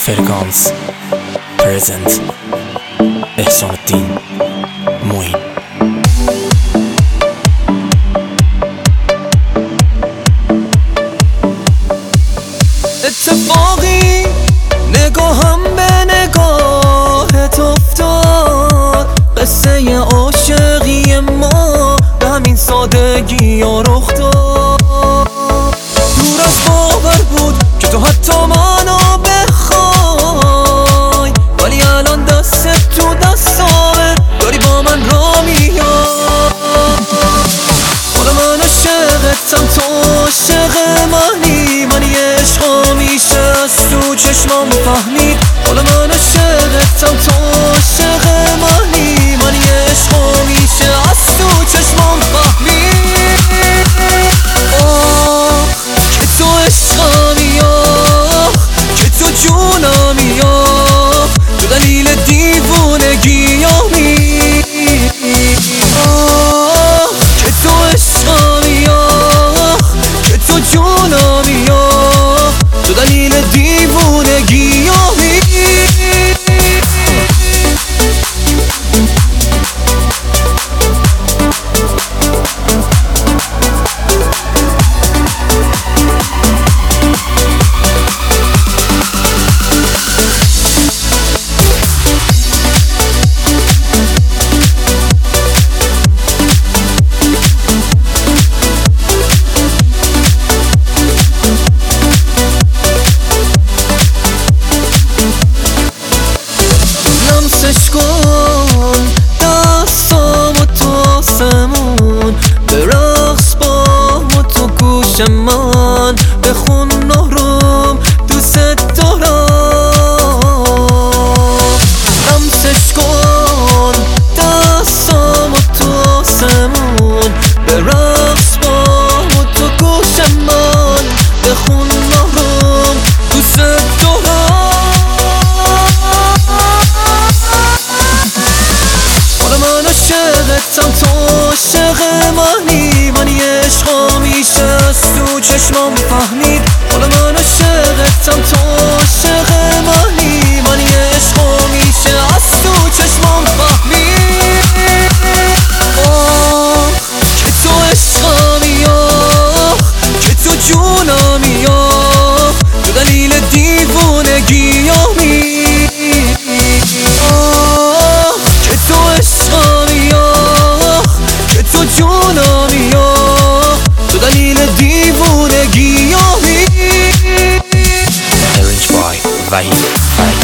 فرکانس پرزنت احسان الدین معین. اتفاقی نگاهم به نگاهت افتاد، قصه عاشقی ما به همین سادگی ها رخ داد. دور از باور بود که تو حتی منو بخوای، ولی الان دست تو دستامه، داری با من را میای. حالا من عاشقتم، تو عاشق منی، من یه عشقا میشه از تو چشمام فهمید. حالا من عاشقتم، تو عاشق منی، من یه عشقا میشه از تو چشمام فهمید. آه که تو عشقمی، آه که تو جونمی، آه تو دلیل دیوونگیامی. آه که تو عشقمی، آه که تو جونمی، آه تو دلیل دیوونگیامی. لمسش کن دستامو تو آسمون، به رقص بامو تو گوش من، بخون نهرم دوست دارم. لمسش کن دستامو تو آسمون، به رقص بامو تو گوش من، بخون نهرم دوست دارم. من عاشقتم، تو عاشق منی، من یه عشقا میشه از تو چشمام فهمید. حالا من عاشقتم، تو عاشق منی، من یه عشقا میشه از تو چشمام فهمید. آه که تو عشقمی، آه که تو جونمی، آه تو دلیل دیوونگیامی. آه که تو عشقمی، آه که تو جونمی، آه تو دلیل دیوونگیامی. Arranged by Vahid.